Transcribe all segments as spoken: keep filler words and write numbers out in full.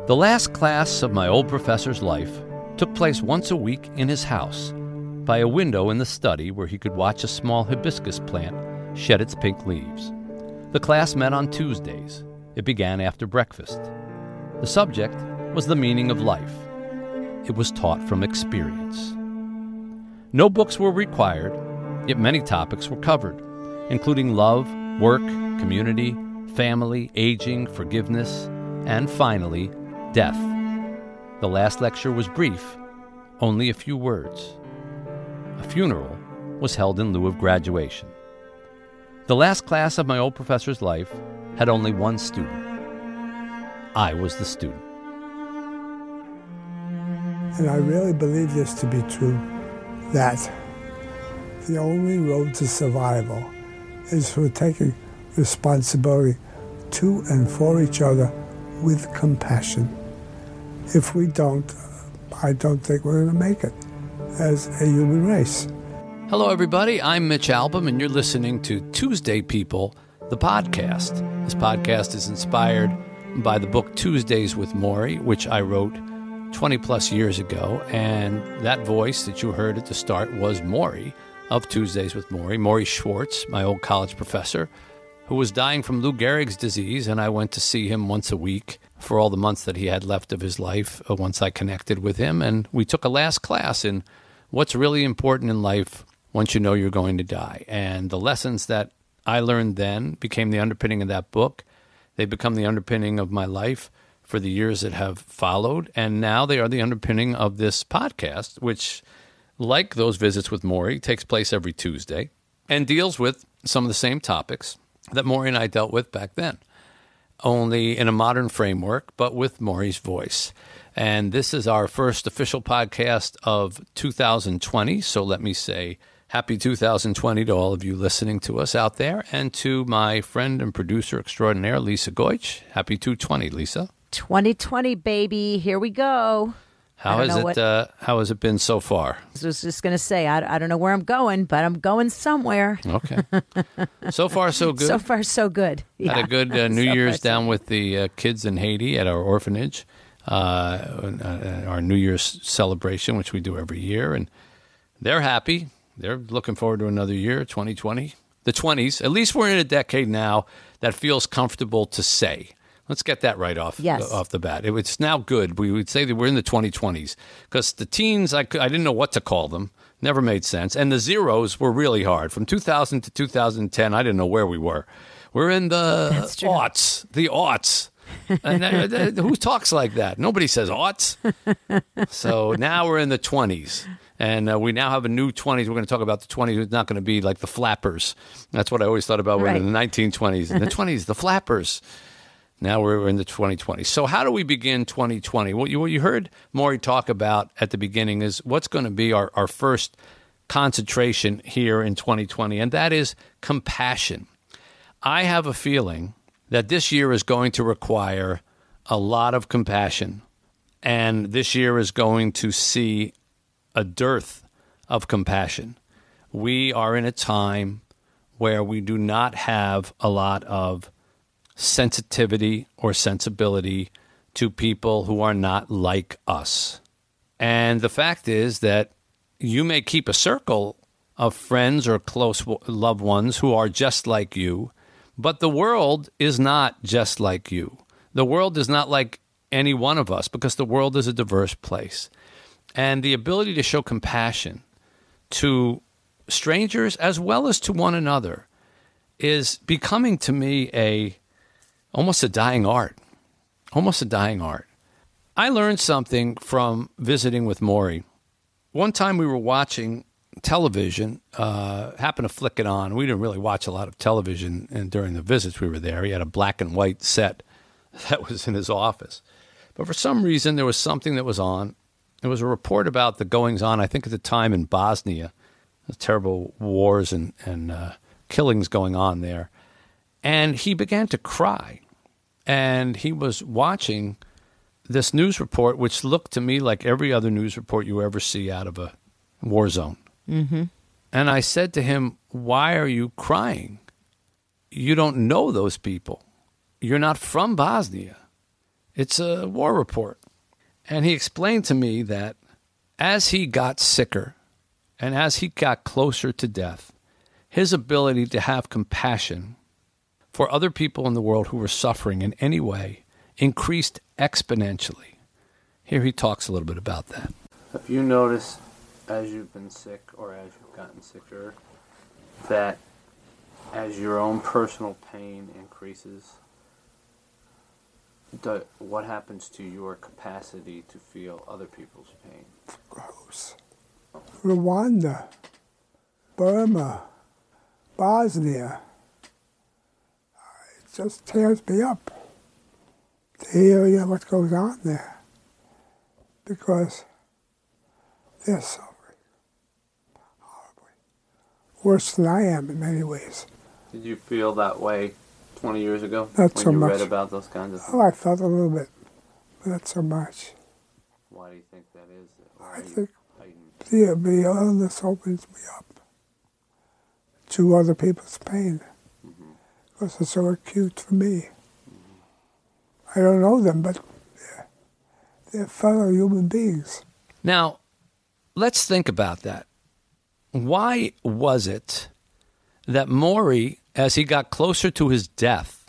The last class of my old professor's life took place once a week in his house, by a window in the study where he could watch a small hibiscus plant shed its pink leaves. The class met on Tuesdays. It began after breakfast. The subject was the meaning of life. It was taught from experience. No books were required, yet many topics were covered, including love, work, community, family, aging, forgiveness, and finally, death. The last lecture was brief, only a few words. A funeral was held in lieu of graduation. The last class of my old professor's life had only one student. I was the student. And I really believe this to be true, that the only road to survival is for taking responsibility to and for each other with compassion. If we don't, I don't think we're going to make it as a human race. Hello, everybody. I'm Mitch Albom, and you're listening to Tuesday People, the podcast. This podcast is inspired by the book Tuesdays with Morrie, which I wrote twenty plus years ago. And that voice that you heard at the start was Morrie of Tuesdays with Morrie, Morrie Schwartz, my old college professor, who was dying from Lou Gehrig's disease, and I went to see him once a week for all the months that he had left of his life uh, once I connected with him. And we took a last class in what's really important in life once you know you're going to die. And the lessons that I learned then became the underpinning of that book. They become the underpinning of my life for the years that have followed. And now they are the underpinning of this podcast, which, like those visits with Morrie, takes place every Tuesday and deals with some of the same topics that Morrie and I dealt with back then, only in a modern framework, but with Morrie's voice. And this is our first official podcast of two thousand twenty, so let me say happy two thousand twenty to all of you listening to us out there, and to my friend and producer extraordinaire, Lisa Goich. Happy two twenty, Lisa. twenty twenty, baby. Here we go. How has it what, uh, How has it been so far? I was just going to say, I, I don't know where I'm going, but I'm going somewhere. Okay. So far, so good. So far, so good. Yeah. Had a good uh, New so Year's far, down so with the uh, kids in Haiti at our orphanage, uh, our New Year's celebration, which we do every year. And they're happy. They're looking forward to another year, twenty twenty. The twenties. At least we're in a decade now that feels comfortable to say. Let's get that right off yes. off the bat. It, it's now good. We would say that we're in the twenty twenties because the teens, I, I didn't know what to call them. Never made sense. And the zeros were really hard. From two thousand to two thousand ten, I didn't know where we were. We're in the aughts, the aughts. And uh, who talks like that? Nobody says aughts. So now we're in the twenties. And uh, we now have a new twenties. We're going to talk about the twenties. It's not going to be like the flappers. That's what I always thought about. Right. We're in the nineteen twenties. In the twenties, the flappers. Now we're in the twenty twenty. So how do we begin twenty twenty? What you, what you heard Morrie talk about at the beginning is what's going to be our, our first concentration here in twenty twenty, and that is compassion. I have a feeling that this year is going to require a lot of compassion, and this year is going to see a dearth of compassion. We are in a time where we do not have a lot of sensitivity or sensibility to people who are not like us. And the fact is that you may keep a circle of friends or close loved ones who are just like you, but the world is not just like you. The world is not like any one of us because the world is a diverse place. And the ability to show compassion to strangers as well as to one another is becoming to me a almost a dying art, almost a dying art. I learned something from visiting with Morrie. One time we were watching television, uh, happened to flick it on. We didn't really watch a lot of television and during the visits we were there. He had a black and white set that was in his office. But for some reason, there was something that was on. There was a report about the goings-on, I think at the time in Bosnia, the terrible wars and, and uh, killings going on there. And he began to cry. And he was watching this news report, which looked to me like every other news report you ever see out of a war zone. Mm-hmm. And I said to him, why are you crying? You don't know those people. You're not from Bosnia. It's a war report. And he explained to me that as he got sicker and as he got closer to death, his ability to have compassion for other people in the world who were suffering in any way increased exponentially. Here he talks a little bit about that. Have you noticed, as you've been sick or as you've gotten sicker, that as your own personal pain increases, the, what happens to your capacity to feel other people's pain? Gross. Rwanda, Burma, Bosnia. It just tears me up to hear you know, what goes on there. Because they're suffering horribly. Worse than I am in many ways. Did you feel that way twenty years ago? Not when so you much. read about those kinds of things? Oh, I felt a little bit, but not so much. Why do you think that is? Why I are you think heightened? the, the illness opens me up to other people's pain. Mm-hmm. Because it's so acute for me. Mm-hmm. I don't know them, but they're, they're fellow human beings. Now, let's think about that. Why was it that Maury, as he got closer to his death,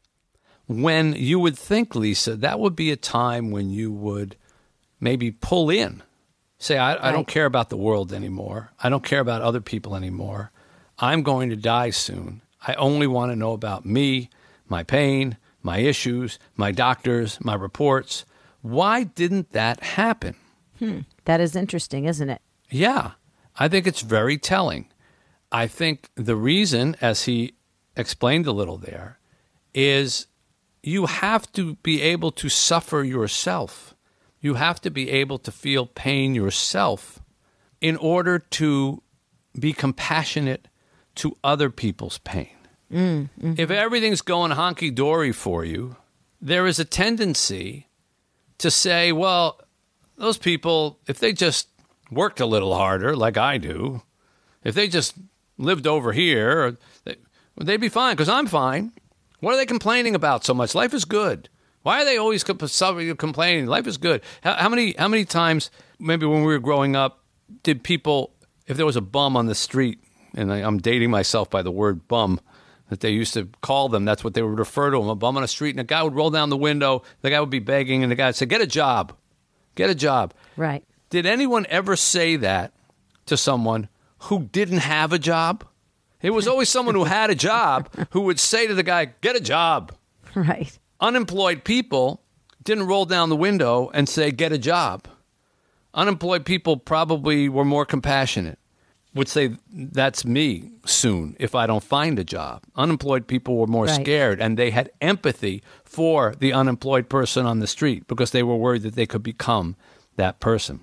when you would think, Lisa, that would be a time when you would maybe pull in, say, I, I don't care about the world anymore. I don't care about other people anymore. I'm going to die soon. I only want to know about me, my pain, my issues, my doctors, my reports. Why didn't that happen? Hmm. That is interesting, isn't it? Yeah, I think it's very telling. I think the reason, as he explained a little there, is you have to be able to suffer yourself. You have to be able to feel pain yourself in order to be compassionate to other people's pain. Mm, mm-hmm. If everything's going honky-dory for you, there is a tendency to say, well, those people, if they just worked a little harder like I do, if they just lived over here, they, they'd be fine because I'm fine. What are they complaining about so much? Life is good. Why are they always complaining? Life is good. How, how many how many times, maybe when we were growing up, did people, if there was a bum on the street, and I, I'm dating myself by the word bum, that they used to call them, that's what they would refer to them, a bum on the street, and a guy would roll down the window, the guy would be begging, and the guy would say, get a job, get a job. Right. Did anyone ever say that to someone who didn't have a job? It was always someone who had a job who would say to the guy, get a job. Right. Unemployed people didn't roll down the window and say, get a job. Unemployed people probably were more compassionate, would say, that's me soon if I don't find a job. Unemployed people were more Right. scared, and they had empathy for the unemployed person on the street because they were worried that they could become that person.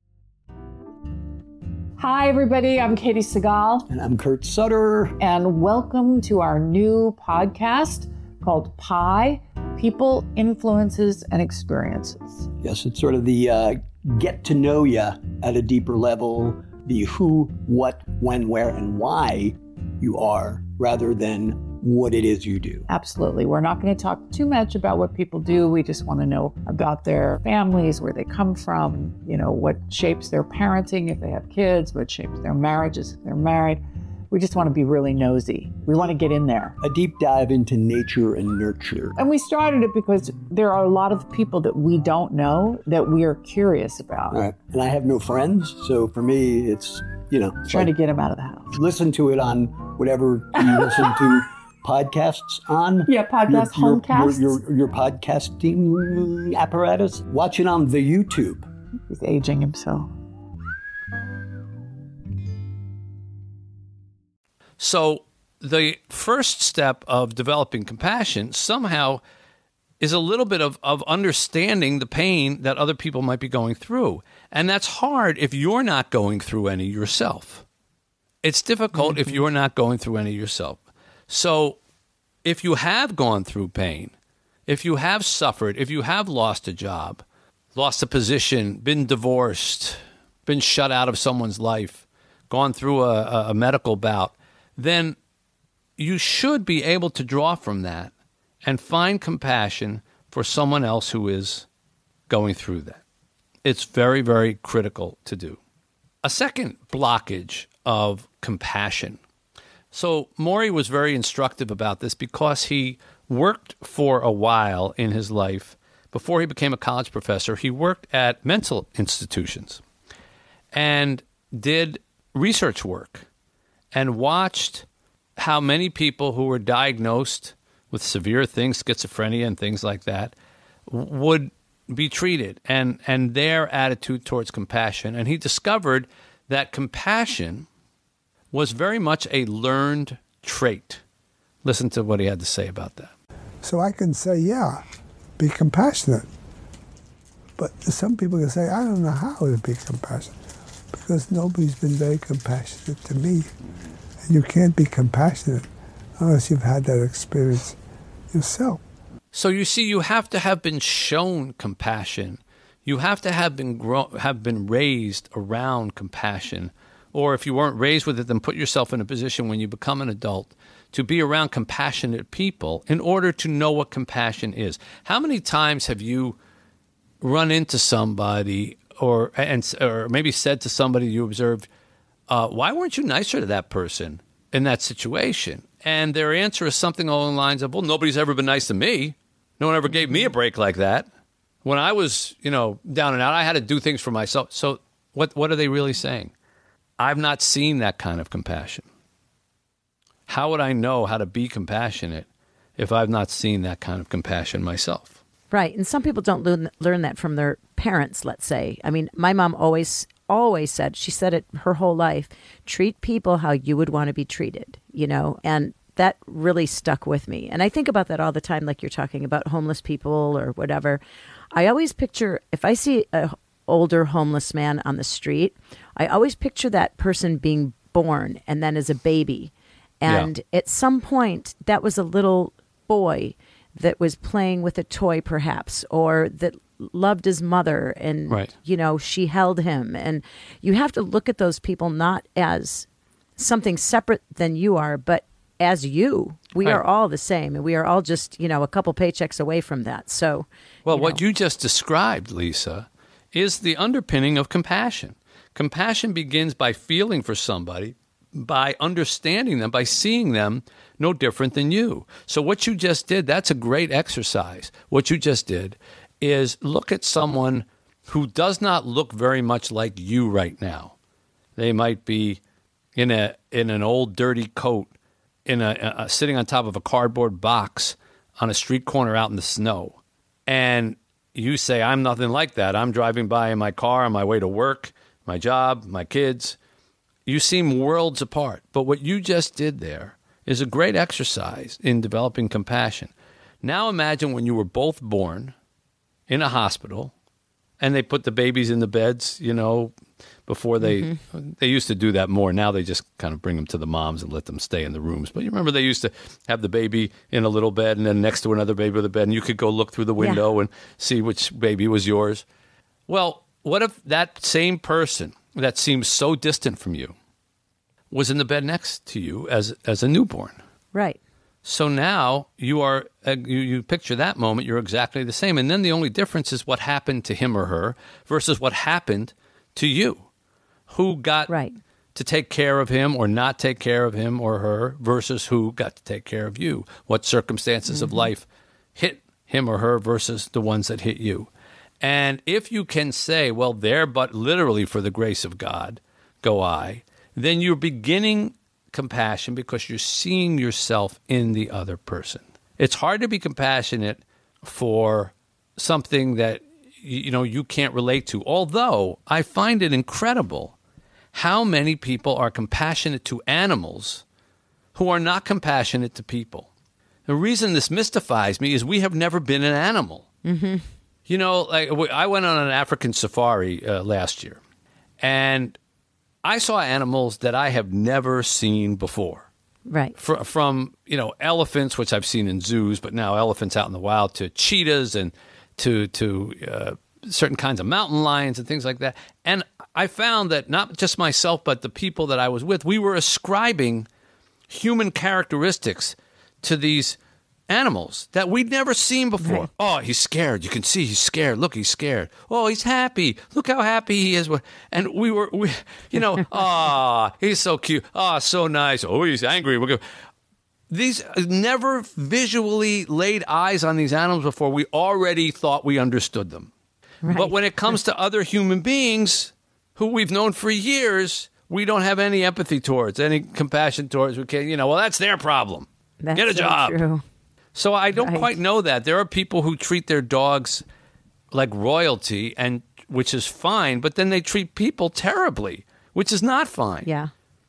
Hi, everybody. I'm Katie Segal. And I'm Kurt Sutter. And welcome to our new podcast called Pi, People, Influences, and Experiences. Yes, it's sort of the uh, get to know you at a deeper level, the who, what, when, where, and why you are, rather than what it is you do. Absolutely. We're not going to talk too much about what people do. We just want to know about their families, where they come from, you know, what shapes their parenting if they have kids, what shapes their marriages if they're married. We just want to be really nosy. We want to get in there. A deep dive into nature and nurture. And we started it because there are a lot of people that we don't know that we are curious about. All right. And I have no friends, so for me, it's, you know. Trying like, to get them out of the house. Listen to it on whatever you listen to podcasts on. Yeah, podcast, your, your, homecasts. Your, your, your podcasting apparatus. Watch it on the YouTube. He's aging himself. So the first step of developing compassion somehow is a little bit of, of understanding the pain that other people might be going through. And that's hard if you're not going through any yourself. It's difficult mm-hmm. if you're not going through any yourself. So if you have gone through pain, if you have suffered, if you have lost a job, lost a position, been divorced, been shut out of someone's life, gone through a, a medical bout, then you should be able to draw from that and find compassion for for someone else who is going through that. It's very, very critical to do. A second blockage of compassion. So Morrie was very instructive about this because he worked for a while in his life. Before he became a college professor, he worked at mental institutions and did research work and watched how many people who were diagnosed with severe things, schizophrenia and things like that, would be treated and, and their attitude towards compassion. And he discovered that compassion was very much a learned trait. Listen to what he had to say about that. So I can say, yeah, be compassionate. But some people can say, I don't know how to be compassionate because nobody's been very compassionate to me. And you can't be compassionate unless you've had that experience yourself. So you see, you have to have been shown compassion. You have to have been grow- have been raised around compassion. Or if you weren't raised with it, then put yourself in a position when you become an adult to be around compassionate people in order to know what compassion is. How many times have you run into somebody or and or maybe said to somebody you observed, uh, why weren't you nicer to that person in that situation? And their answer is something along the lines of, well, nobody's ever been nice to me. No one ever gave me a break like that. When I was, you know, down and out, I had to do things for myself. So what what are they really saying? I've not seen that kind of compassion. How would I know how to be compassionate if I've not seen that kind of compassion myself? Right. And some people don't learn, learn that from their parents, let's say. I mean, my mom always, always said, she said it her whole life, treat people how you would want to be treated, you know, and that really stuck with me. And I think about that all the time, like you're talking about homeless people or whatever. I always picture, if I see an older homeless man on the street, I always picture that person being born and then as a baby. And yeah. At some point, that was a little boy that was playing with a toy, perhaps, or that loved his mother and, right. you know, she held him. And you have to look at those people not as something separate than you are, but as you. We right. are all the same, and we are all just, you know, a couple paychecks away from that. So, well, you know. What you just described, Lisa, is the underpinning of compassion. Compassion begins by feeling for somebody, by understanding them, by seeing them no different than you. So what you just did, that's a great exercise. What you just did is look at someone who does not look very much like you right now. They might be in a in an old dirty coat, in a, a sitting on top of a cardboard box on a street corner out in the snow. And you say, I'm nothing like that. I'm driving by in my car on my way to work, my job, my kids. You seem worlds apart. But what you just did there is a great exercise in developing compassion. Now imagine when you were both born in a hospital and they put the babies in the beds, you know, before they, mm-hmm. they used to do that more. Now they just kind of bring them to the moms and let them stay in the rooms. But you remember they used to have the baby in a little bed and then next to another baby with a bed, and you could go look through the window yeah. and see which baby was yours. Well, what if that same person that seems so distant from you was in the bed next to you as as a newborn? Right. So now you are uh, you, you picture that moment, you're exactly the same. And then the only difference is what happened to him or her versus what happened to you. Who got right. to take care of him or not take care of him or her versus who got to take care of you. What circumstances mm-hmm. of life hit him or her versus the ones that hit you. And if you can say, well, there but literally for the grace of God go I, then you're beginning compassion because you're seeing yourself in the other person. It's hard to be compassionate for something that you know you can't relate to, although I find it incredible how many people are compassionate to animals who are not compassionate to people. The reason this mystifies me is we have never been an animal. Mm-hmm. You know, like I went on an African safari uh, last year, and I saw animals that I have never seen before. Right. Fr- from, you know, elephants, which I've seen in zoos, but now elephants out in the wild, to cheetahs and to to uh, certain kinds of mountain lions and things like that. And I found that not just myself, but the people that I was with, we were ascribing human characteristics to these animals that we'd never seen before. Right. Oh, he's scared. You can see he's scared. Look, he's scared. Oh, he's happy. Look how happy he is. And we were, we, you know, ah, oh, he's so cute. Ah, oh, so nice. Oh, he's angry. We're going. These never visually laid eyes on these animals before. We already thought we understood them. Right. But when it comes to other human beings who we've known for years, we don't have any empathy towards, any compassion towards. We can't, you know, well, that's their problem. That's Get a so job. True. So I don't Right. quite know that. There are people who treat their dogs like royalty, and which is fine, but then they treat people terribly, which is not fine. Yeah.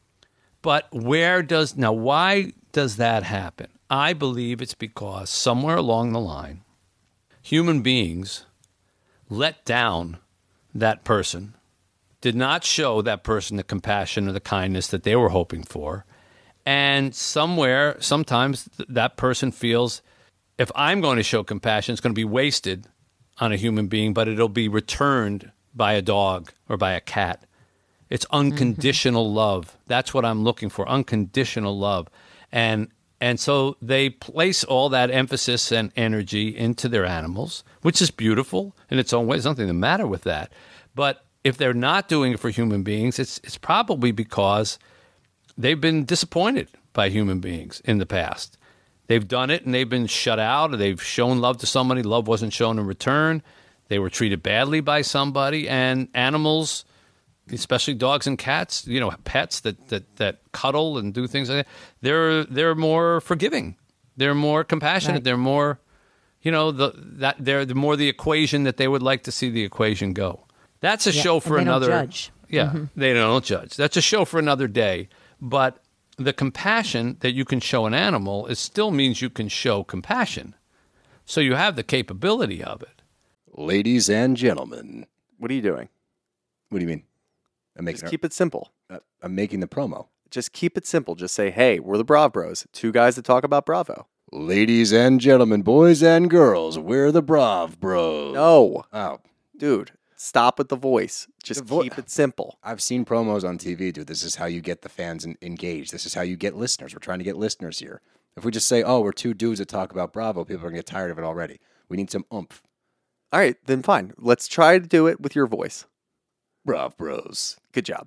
But where does, now why does that happen? I believe it's because somewhere along the line, human beings let down that person, did not show that person the compassion or the kindness that they were hoping for. And somewhere, sometimes th- that person feels, if I'm going to show compassion, it's going to be wasted on a human being, but it'll be returned by a dog or by a cat. It's unconditional mm-hmm. love. That's what I'm looking for, unconditional love. And and so they place all that emphasis and energy into their animals, which is beautiful in its own way. There's nothing the matter with that. But if they're not doing it for human beings, it's it's probably because they've been disappointed by human beings in the past. They've done it and they've been shut out, or they've shown love to somebody, love wasn't shown in return. They were treated badly by somebody, and animals, especially dogs and cats, you know, pets that, that, that cuddle and do things like that, they're they're more forgiving. They're more compassionate. Right. They're more, you know, the that they're the more the equation that they would like to see the equation go. That's a Yeah, show and for they don't another. judge. Yeah, Mm-hmm. they don't judge. That's a show for another day. But the compassion that you can show an animal, it still means you can show compassion. So you have the capability of it. Ladies and gentlemen, What are you doing? what do you mean? I'm making. Just keep it simple. uh, I'm making the promo. Just keep it simple. Just say, hey, we're the Brav Bros. Two guys that talk about Bravo. Ladies and gentlemen, boys and girls, we're the Brav Bros. No, Oh, dude, stop with the voice. Just The vo- keep it simple. I've seen promos on T V, dude. This is how you get the fans en- engaged. This is how you get listeners. We're trying to get listeners here. If we just say, oh, we're two dudes that talk about Bravo, people are going to get tired of it already. We need some oomph. All right, then fine. Let's try to do it with your voice. Brav Bros. Good job.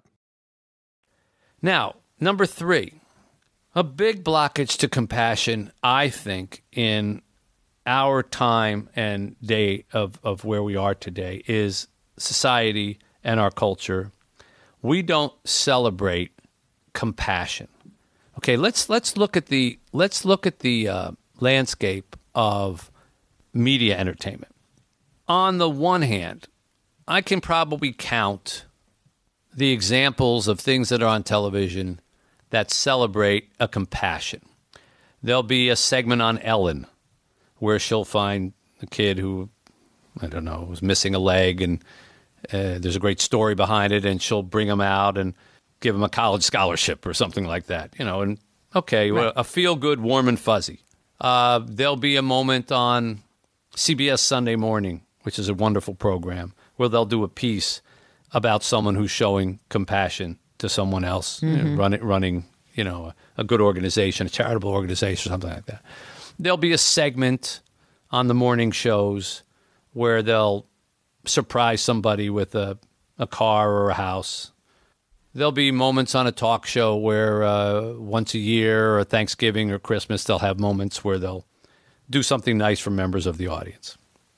Now, number three, a big blockage to compassion, I think, in our time and day of, of where we are today is society and our culture. We don't celebrate compassion. Okay, let's let's look at the let's look at the uh, landscape of media entertainment. On the one hand, I can probably count the examples of things that are on television that celebrate a compassion. There'll be a segment on Ellen where she'll find a kid who, I don't know, was missing a leg, and uh, there's a great story behind it, and she'll bring him out and give him a college scholarship or something like that. You know, and okay, Right. well, a feel-good, warm and fuzzy. Uh, there'll be a moment on C B S Sunday Morning, which is a wonderful program, where they'll do a piece about someone who's showing compassion to someone else, you know, running, running, you know, a, a good organization, a charitable organization, something like that. There'll be a segment on the morning shows where they'll surprise somebody with a, a car or a house. There'll be moments on a talk show where uh, once a year or Thanksgiving or Christmas, they'll have moments where they'll do something nice for members of the audience.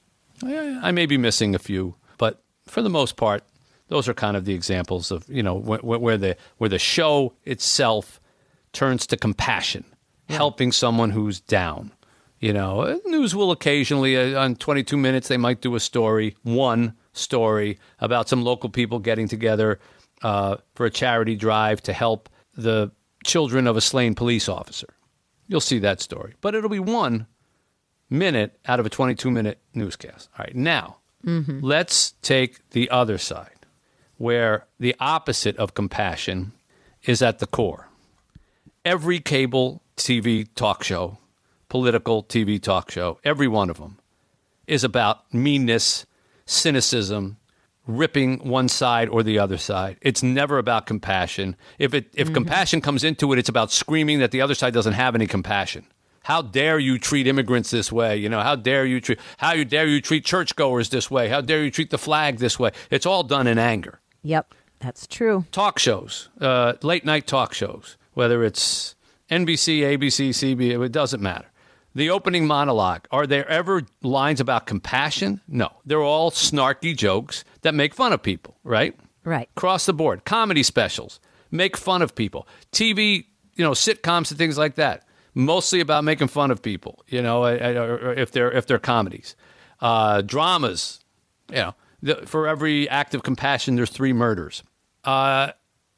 I, I may be missing a few, but for the most part, those are kind of the examples of, you know, wh- wh- where the where the show itself turns to compassion, helping someone who's down. You know, news will occasionally, uh, on twenty-two minutes, they might do a story, one story about some local people getting together uh, for a charity drive to help the children of a slain police officer. You'll see that story. But it'll be one minute out of a twenty-two minute newscast. All right, now, let's take the other side, where the opposite of compassion is at the core. Every cable T V talk show, political T V talk show, every one of them is about meanness, cynicism, ripping one side or the other side. It's never about compassion. If it if compassion comes into it, it's about screaming that the other side doesn't have any compassion. how dare you treat immigrants this way? You know, how dare you treat, how you dare you treat churchgoers this way? How dare you treat the flag this way? It's all done in anger. Yep, that's true. Talk shows, uh, late night talk shows, whether it's N B C, A B C, C B S, it doesn't matter. The opening monologue, are there ever lines about compassion? No. They're all snarky jokes that make fun of people, right? Right. Across the board. Comedy specials make fun of people. T V, you know, sitcoms and things like that, mostly about making fun of people, you know, if they're if they're comedies. Uh, dramas, you know, the, for every act of compassion, there's three murders. Uh,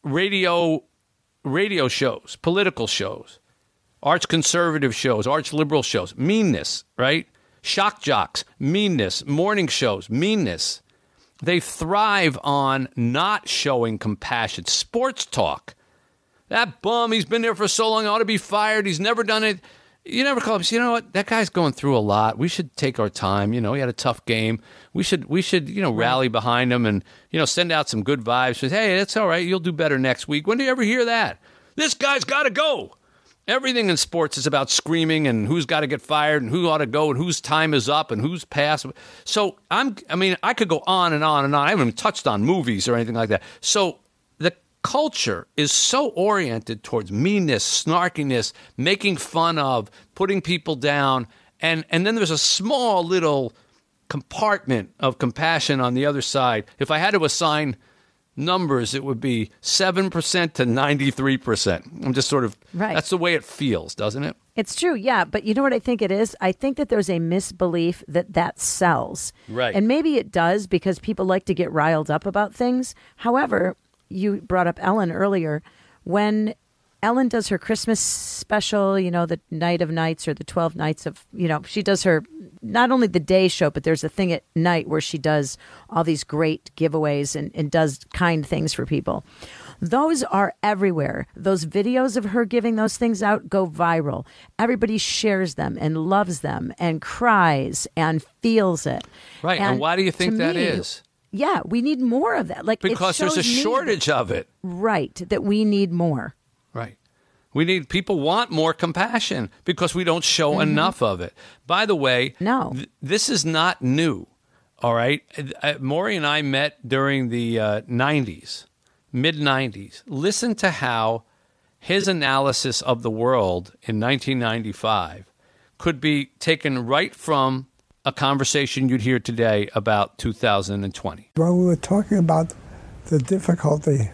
radio, radio shows, political shows, arch conservative shows, arch liberal shows, meanness, right? Shock jocks, meanness, morning shows, meanness. They thrive on not showing compassion. Sports talk. That bum, he's been there for so long, ought to be fired. He's never done it. You never call him. You know what? That guy's going through a lot. We should take our time. You know, he had a tough game. We should, we should, you know, rally behind him and, you know, send out some good vibes. Say, hey, that's all right. You'll do better next week. When do you ever hear that? This guy's got to go. Everything in sports is about screaming and who's got to get fired and who ought to go and whose time is up and who's past. So I'm, I mean, I could go on and on and on. I haven't even touched on movies or anything like that. So the culture is so oriented towards meanness, snarkiness, making fun of, putting people down. And, and then there's a small little compartment of compassion on the other side. If I had to assign numbers, it would be seven percent to ninety-three percent. I'm just sort of, right. That's the way it feels, doesn't it? It's true, yeah. But you know what I think it is? I think that there's a misbelief that that sells. Right. And maybe it does because people like to get riled up about things. However, you brought up Ellen earlier. When Ellen does her Christmas special, you know, the Night of Nights or the twelve Nights of, you know, she does her, not only the day show, but there's a thing at night where she does all these great giveaways and, and does kind things for people. Those are everywhere. Those videos of her giving those things out go viral. Everybody shares them and loves them and cries and feels it. Right. And, and why do you think that me, is? Yeah, we need more of that. Like Because there's a shortage that, of it. Right. That we need more. Right. We need, people want more compassion because we don't show mm-hmm. enough of it. By the way, no. th- this is not new, all right? Uh, Maury and I met during the uh, nineties, mid-nineties. Listen to how his analysis of the world in nineteen ninety-five could be taken right from a conversation you'd hear today about two thousand twenty. When we were talking about the difficulty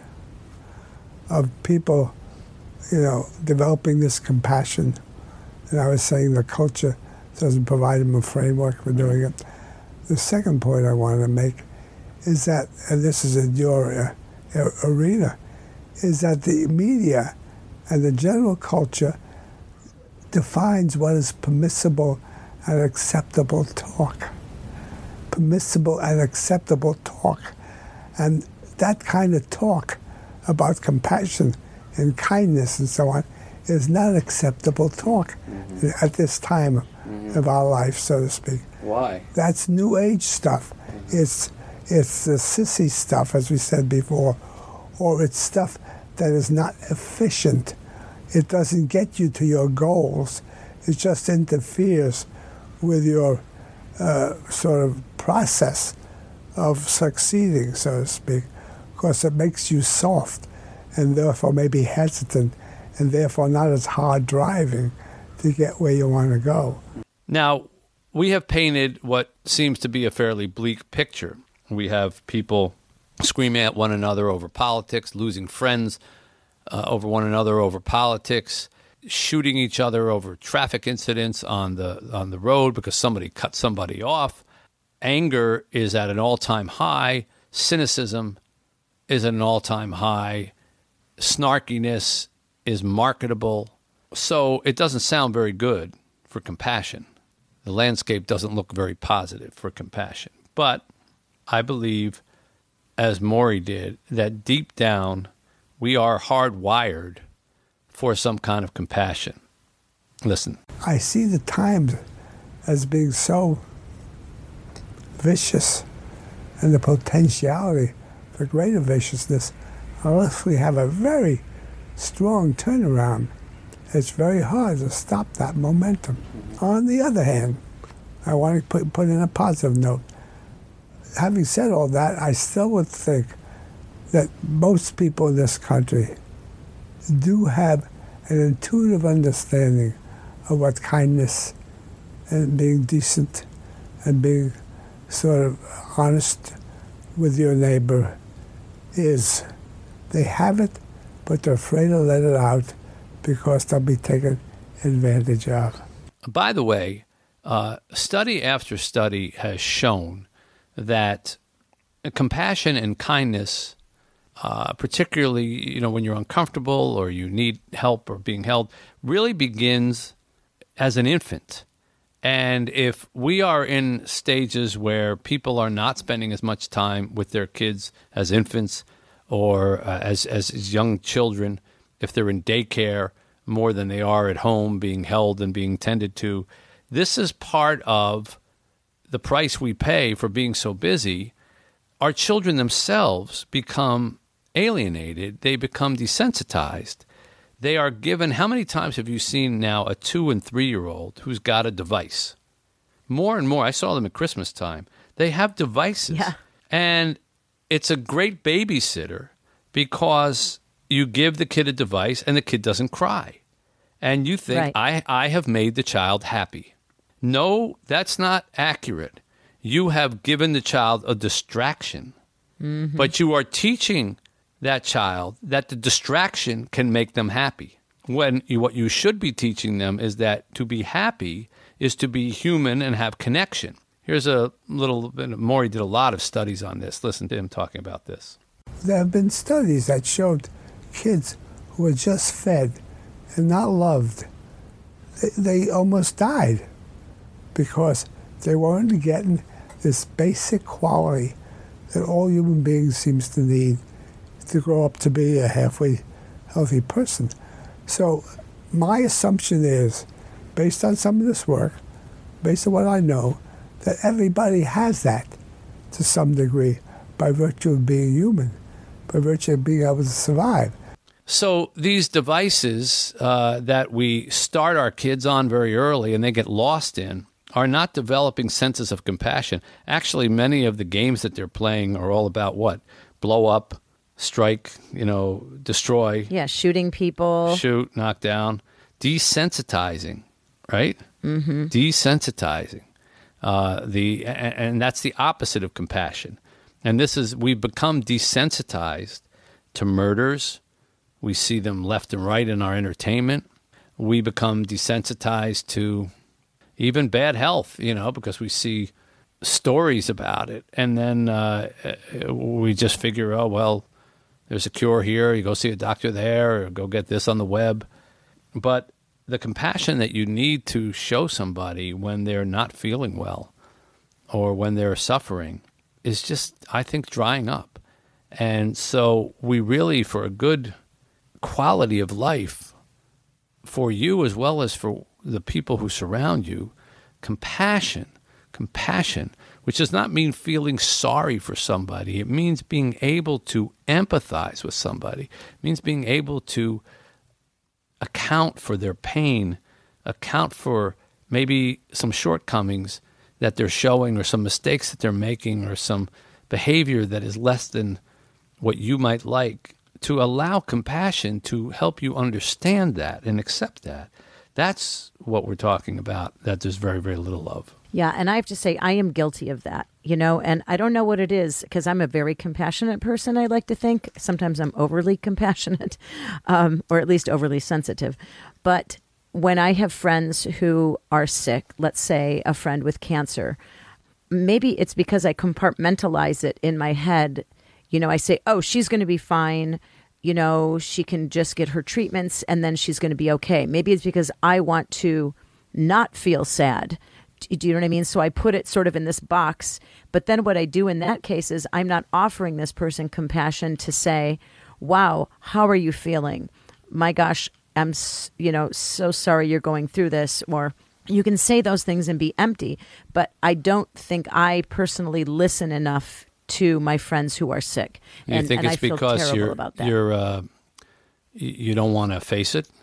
of people, you know, developing this compassion, and I was saying the culture doesn't provide them a framework for doing it. The second point I wanted to make is that, and this is in your uh, arena, is that the media and the general culture defines what is permissible and acceptable talk. Permissible and acceptable talk. And that kind of talk about compassion and kindness and so on is not acceptable talk mm-hmm. at this time mm-hmm. of our life, so to speak. Why? That's new age stuff. Mm-hmm. It's it's the sissy stuff, as we said before, or it's stuff that is not efficient. It doesn't get you to your goals. It just interferes with your uh, sort of process of succeeding, so to speak, because it makes you soft and therefore maybe hesitant and therefore not as hard driving to get where you want to go. Now, we have painted what seems to be a fairly bleak picture. We have people screaming at one another over politics, losing friends uh, over one another over politics, shooting each other over traffic incidents on the on the road because somebody cut somebody off. Anger is at an all-time high. Cynicism is at an all-time high. Snarkiness is marketable. So it doesn't sound very good for compassion. The landscape doesn't look very positive for compassion. But I believe, as Maury did, that deep down we are hardwired for some kind of compassion. Listen. I see the times as being so vicious and the potentiality for greater viciousness unless we have a very strong turnaround it's very hard to stop that momentum. On the other hand, I want to put, put in a positive note. Having said all that, I still would think that most people in this country do have an intuitive understanding of what kindness and being decent and being sort of honest with your neighbor is. They have it, but they're afraid to let it out because they'll be taken advantage of. By the way, uh, study after study has shown that compassion and kindness, uh, particularly you know when you're uncomfortable or you need help or being held, really begins as an infant. And if we are in stages where people are not spending as much time with their kids as infants or uh, as, as young children, if they're in daycare more than they are at home being held and being tended to, this is part of the price we pay for being so busy. Our children themselves become alienated. They become desensitized. They are given, how many times have you seen now a two and three-year-old who's got a device? More and more. I saw them at Christmas time. They have devices. Yeah. And it's a great babysitter because you give the kid a device and the kid doesn't cry. And you think, Right. I, I have made the child happy. No, that's not accurate. You have given the child a distraction, Mm-hmm. but you are teaching that child that the distraction can make them happy. When you, what you should be teaching them is that to be happy is to be human and have connection. Here's a little bit. Maury did a lot of studies on this. Listen to him talking about this. There have been studies that showed kids who were just fed and not loved, they, they almost died because they weren't getting this basic quality that all human beings seems to need to grow up to be a halfway healthy person. So my assumption is, based on some of this work, based on what I know, that everybody has that to some degree by virtue of being human, by virtue of being able to survive. So these devices uh, that we start our kids on very early and they get lost in are not developing senses of compassion. Actually, many of the games that they're playing are all about what? Blow up, strike, you know, destroy. Yeah, shooting people. Shoot, knock down. Desensitizing, right? Mm-hmm. Desensitizing. Uh, the and, and that's the opposite of compassion. And this is, we've become desensitized to murders. We see them left and right in our entertainment. We become desensitized to even bad health, you know, because we see stories about it. And then uh, we just figure, oh, well, there's a cure here. You go see a doctor there or go get this on the web. But the compassion that you need to show somebody when they're not feeling well or when they're suffering is just, I think, drying up. And so we really, for a good quality of life for you as well as for the people who surround you, compassion, compassion, which does not mean feeling sorry for somebody. It means being able to empathize with somebody. It means being able to account for their pain, account for maybe some shortcomings that they're showing or some mistakes that they're making or some behavior that is less than what you might like, to allow compassion to help you understand that and accept that. That's what we're talking about, that there's very, very little of. Yeah, and I have to say, I am guilty of that, you know, and I don't know what it is because I'm a very compassionate person, I like to think. Sometimes I'm overly compassionate, um, or at least overly sensitive. But when I have friends who are sick, let's say a friend with cancer, maybe it's because I compartmentalize it in my head. You know, I say, oh, she's going to be fine. You know, she can just get her treatments and then she's going to be okay. Maybe it's because I want to not feel sad. Do you know what I mean? So I put it sort of in this box. But then what I do in that case is I'm not offering this person compassion to say, wow, how are you feeling? My gosh, I'm, you know, so sorry you're going through this. Or you can say those things and be empty. But I don't think I personally listen enough to my friends who are sick. You and, think and it's I feel because terrible you're, about that. you're, uh, you don't want to face it?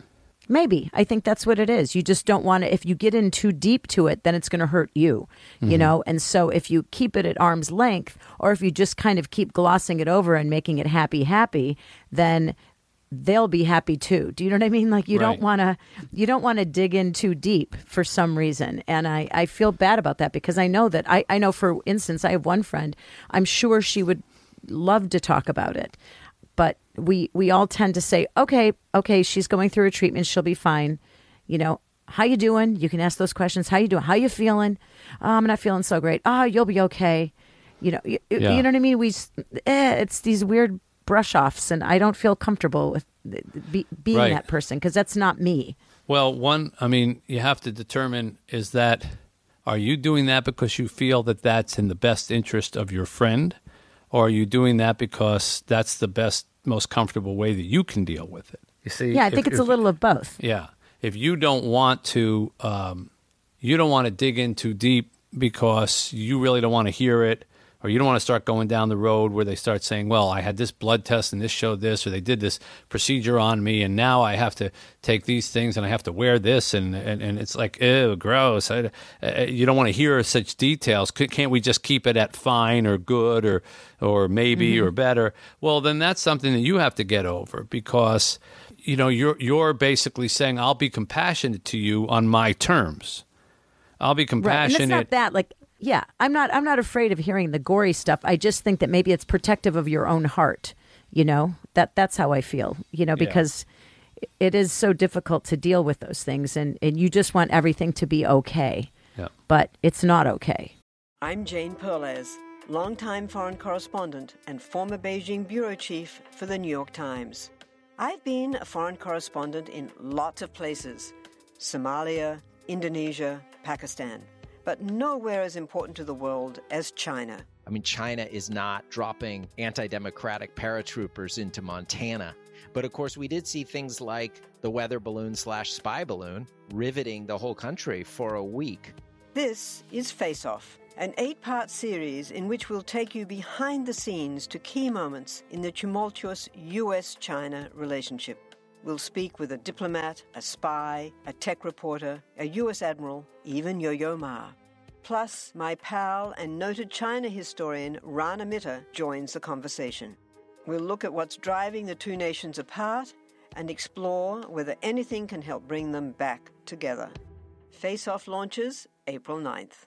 Maybe. I think that's what it is. You just don't want to, if you get in too deep to it, then it's going to hurt you, Mm-hmm. you know? And so if you keep it at arm's length, or if you just kind of keep glossing it over and making it happy, happy, then they'll be happy too. Do you know what I mean? Like you Right. don't want to, you don't want to dig in too deep for some reason. And I, I feel bad about that because I know that I, I know for instance, I have one friend, I'm sure she would love to talk about it, but we, we all tend to say, okay, okay, she's going through a treatment. She'll be fine. You know, how you doing? You can ask those questions. How you doing? How you feeling? Oh, I'm not feeling so great. Oh, you'll be okay. You know, you, Yeah. you know what I mean? We, s- eh, it's these weird brush offs, and I don't feel comfortable with be, being Right. that person because that's not me. Well, one, I mean, you have to determine is that, are you doing that because you feel that that's in the best interest of your friend? Or are you doing that because that's the best, most comfortable way that you can deal with it? You see? Yeah, I if- think it's if- a little of both. Yeah. If you don't want to, um, you don't want to dig in too deep because you really don't want to hear it, or you don't want to start going down the road where they start saying, well, I had this blood test and this showed this, or they did this procedure on me and now I have to take these things and I have to wear this. And, and, and it's like, ew, gross. I, uh, you don't want to hear such details. C- Can't we just keep it at fine or good or, or maybe or better? Well, then that's something that you have to get over because, you know, you're, you're basically saying, I'll be compassionate to you on my terms. I'll be Right. And compassionate. it's not that like, yeah, I'm not, I'm not afraid of hearing the gory stuff. I just think that maybe it's protective of your own heart. You know, that that's how I feel, you know, Yeah. because it is so difficult to deal with those things and, and you just want everything to be okay, Yeah. but it's not okay. I'm Jane Perlez, longtime foreign correspondent and former Beijing bureau chief for the New York Times. I've been a foreign correspondent in lots of places: Somalia, Indonesia, Pakistan. But nowhere as important to the world as China. I mean, China is not dropping anti-democratic paratroopers into Montana. But of course, we did see things like the weather balloon slash spy balloon riveting the whole country for a week. This is Face Off, an eight-part series in which we'll take you behind the scenes to key moments in the tumultuous U S China relationship. We'll speak with a diplomat, a spy, a tech reporter, a U S admiral, even Yo-Yo Ma. Plus, my pal and noted China historian Rana Mitter joins the conversation. We'll look at what's driving the two nations apart and explore whether anything can help bring them back together. Face Off launches April ninth.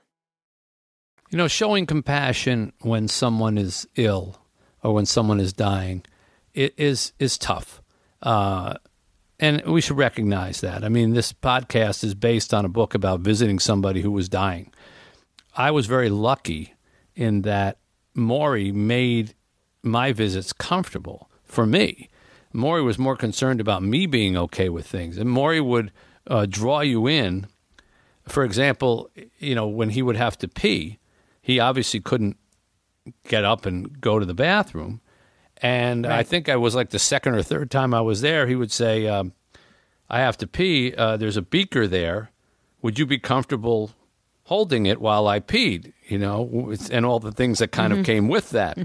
You know, showing compassion when someone is ill or when someone is dying, it is is tough. Uh, and we should recognize that. I mean, this podcast is based on a book about visiting somebody who was dying. I was very lucky in that Maury made my visits comfortable for me. Maury was more concerned about me being okay with things. And Maury would uh, draw you in. For example, you know, when he would have to pee, he obviously couldn't get up and go to the bathroom. And Right. I think I was like the second or third time I was there, he would say, um, I have to pee. Uh, there's a beaker there. Would you be comfortable holding it while I peed? You know, it's- and all the things that kind of came with that.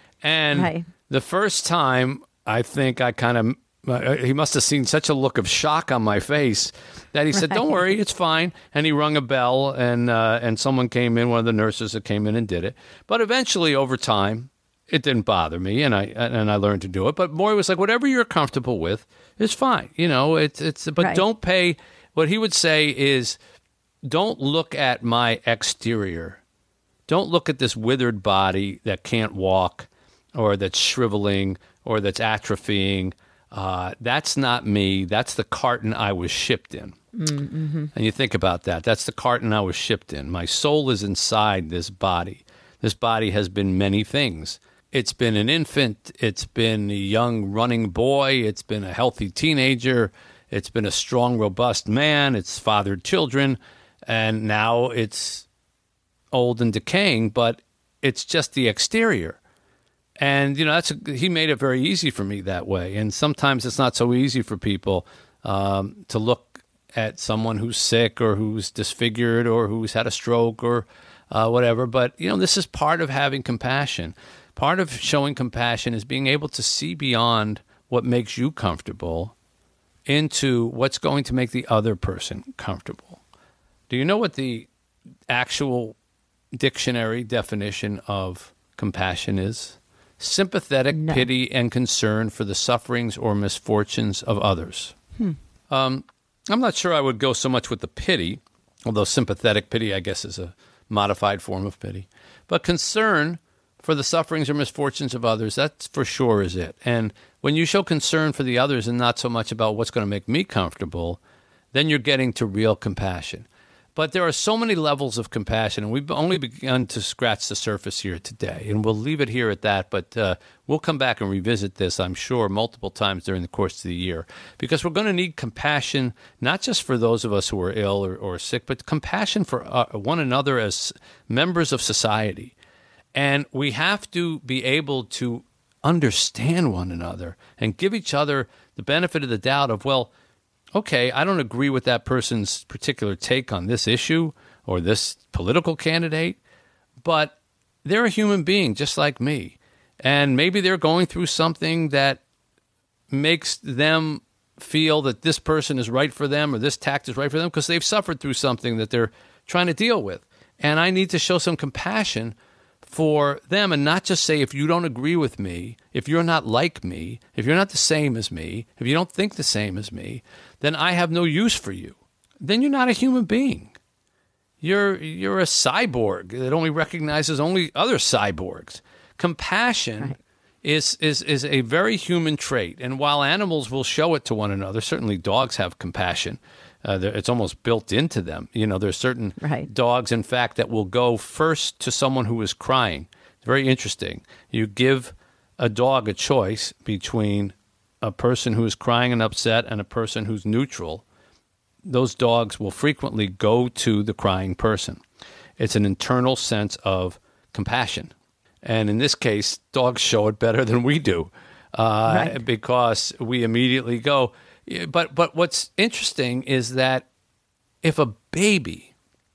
And Right. the first time, I think I kind of, uh, he must have seen such a look of shock on my face that he said, don't worry, it's fine. And he rung a bell and, uh, and someone came in, one of the nurses that came in and did it. But eventually, over time, it didn't bother me, and I and I learned to do it. But Maury was like, whatever you're comfortable with is fine. You know, it's it's. But Right. don't pay. What he would say is, don't look at my exterior. Don't look at this withered body that can't walk, or that's shriveling, or that's atrophying. Uh, that's not me. That's the carton I was shipped in. Mm-hmm. And you think about that. That's the carton I was shipped in. My soul is inside this body. This body has been many things. It's been an infant. It's been a young running boy. It's been a healthy teenager. It's been a strong, robust man. It's fathered children. And now it's old and decaying, but it's just the exterior. And, you know, that's a, he made it very easy for me that way. And sometimes it's not so easy for people um, to look at someone who's sick or who's disfigured or who's had a stroke or uh, whatever. But, you know, this is part of having compassion. Part of showing compassion is being able to see beyond what makes you comfortable into what's going to make the other person comfortable. Do you know what the actual dictionary definition of compassion is? Sympathetic No. pity and concern for the sufferings or misfortunes of others. Hmm. Um, I'm not sure I would go so much with the pity, although sympathetic pity, I guess, is a modified form of pity. But concern for the sufferings or misfortunes of others, that for sure is it. And when you show concern for the others and not so much about what's going to make me comfortable, then you're getting to real compassion. But there are so many levels of compassion, and we've only begun to scratch the surface here today. And we'll leave it here at that, but uh, we'll come back and revisit this, I'm sure, multiple times during the course of the year. Because we're going to need compassion, not just for those of us who are ill or, or sick, but compassion for uh, one another as members of society. And we have to be able to understand one another and give each other the benefit of the doubt of, well, okay, I don't agree with that person's particular take on this issue or this political candidate, but they're a human being just like me. And maybe they're going through something that makes them feel that this person is right for them or this tact is right for them because they've suffered through something that they're trying to deal with. And I need to show some compassion for them and not just say, if you don't agree with me, if you're not like me, if you're not the same as me, if you don't think the same as me, then I have no use for you. Then you're not a human being. You're you're a cyborg that only recognizes only other cyborgs. Compassion right. is, is, is a very human trait. And while animals will show it to one another, certainly dogs have compassion. Uh, it's almost built into them. You know, there's certain right. dogs, in fact, that will go first to someone who is crying. It's very interesting. You give a dog a choice between a person who is crying and upset and a person who's neutral. Those dogs will frequently go to the crying person. It's an internal sense of compassion. And in this case, dogs show it better than we do uh, right. because we immediately go. But but what's interesting is that if a baby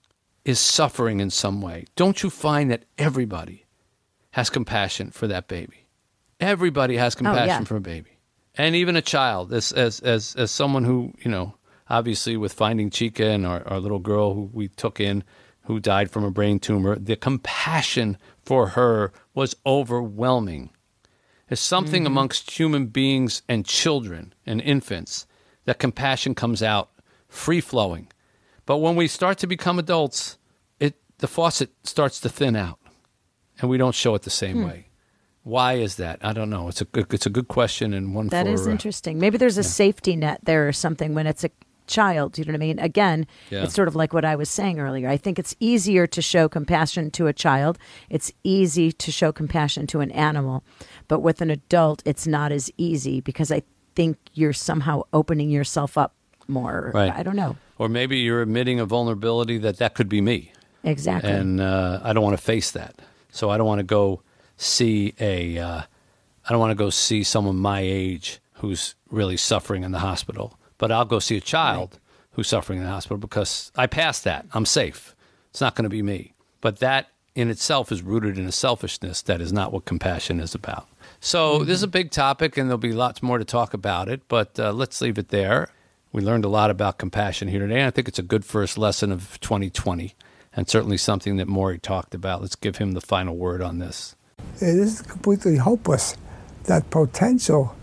is suffering in some way, don't you find that everybody has compassion for that baby? Everybody has compassion oh, yeah. for a baby. And even a child, as as as as someone who, you know, obviously with Finding Chica and our, our little girl who we took in who died from a brain tumor, the compassion for her was overwhelming. There's something mm-hmm. amongst human beings and children and infants that compassion comes out free-flowing. But when we start to become adults, it the faucet starts to thin out, and we don't show it the same hmm. way. Why is that? I don't know. It's a good, it's a good question and one that for... That is uh, interesting. Maybe there's a yeah. safety net there or something when it's a child, you know what I mean? Again, yeah. it's sort of like what I was saying earlier. I think it's easier to show compassion to a child. It's easy to show compassion to an animal. But with an adult, it's not as easy because I think you're somehow opening yourself up more. Right. I don't know. Or maybe you're admitting a vulnerability that that could be me. Exactly. And uh, I don't want to face that. So I don't want to go see a, uh, I don't want to go see someone my age who's really suffering in the hospital. But I'll go see a child right. who's suffering in the hospital because I passed that. I'm safe. It's not going to be me. But that in itself is rooted in a selfishness that is not what compassion is about. So mm-hmm. this is a big topic, and there'll be lots more to talk about it. But uh, let's leave it there. We learned a lot about compassion here today, and I think it's a good first lesson of twenty twenty, and certainly something that Maury talked about. Let's give him the final word on this. It is completely hopeless. That potential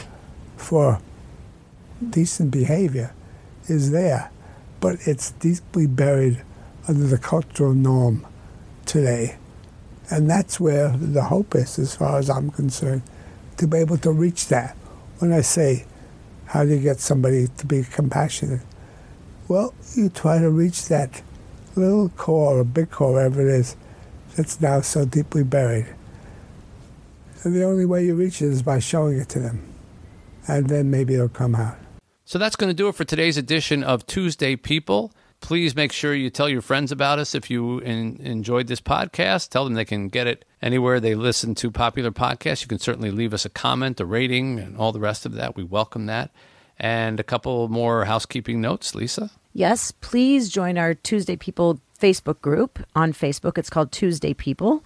for decent behavior is there, but it's deeply buried under the cultural norm today. And that's where the hope is, as far as I'm concerned, to be able to reach that. When I say, how do you get somebody to be compassionate? Well, you try to reach that little core or big core, whatever it is, that's now so deeply buried. And the only way you reach it is by showing it to them. And then maybe it'll come out. So that's going to do it for today's edition of Tuesday People. Please make sure you tell your friends about us if you in, enjoyed this podcast. Tell them they can get it anywhere they listen to popular podcasts. You can certainly leave us a comment, a rating, and all the rest of that. We welcome that. And a couple more housekeeping notes, Lisa? Yes, please join our Tuesday People Facebook group on Facebook. It's called Tuesday People.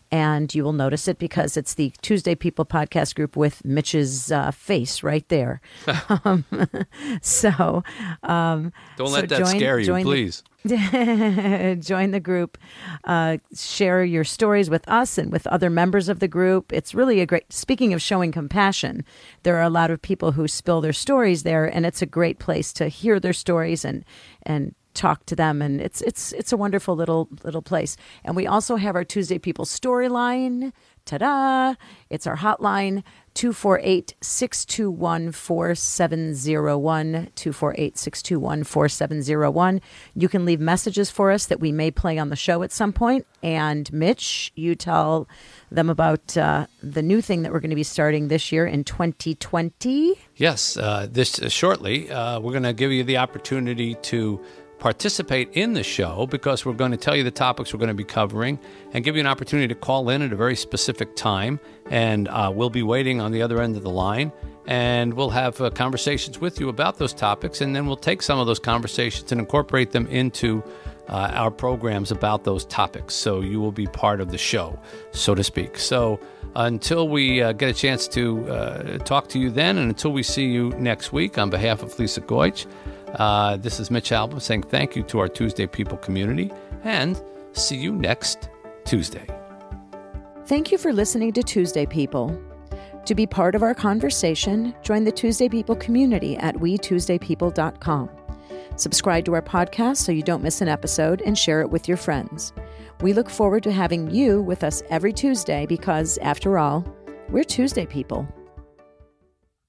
And you will notice it because it's the Tuesday People podcast group with Mitch's uh, face right there. um, so um, don't so let that join, scare you, join please. The, join the group. Uh, share your stories with us and with other members of the group. It's really a great. Speaking of showing compassion, there are a lot of people who spill their stories there, and it's a great place to hear their stories and and. talk to them, and it's it's it's a wonderful little little place. And we also have our Tuesday People storyline. Ta-da! It's our hotline, two four eight, six two one, four seven zero one, two four eight, six two one, four seven zero one. You can leave messages for us that we may play on the show at some point. And Mitch, you tell them about uh, the new thing that we're going to be starting this year in twenty twenty. Yes, uh, this uh, shortly. Uh, we're going to give you the opportunity to participate in the show because we're going to tell you the topics we're going to be covering and give you an opportunity to call in at a very specific time. And uh, we'll be waiting on the other end of the line, and we'll have uh, conversations with you about those topics. And then we'll take some of those conversations and incorporate them into uh, our programs about those topics. So you will be part of the show, so to speak. So until we uh, get a chance to uh, talk to you then, and until we see you next week, on behalf of Lisa Goich, Uh, this is Mitch Albom saying thank you to our Tuesday People community, and see you next Tuesday. Thank you for listening to Tuesday People. To be part of our conversation, join the Tuesday People community at we tuesday people dot com. Subscribe to our podcast so you don't miss an episode, and share it with your friends. We look forward to having you with us every Tuesday because, after all, we're Tuesday People.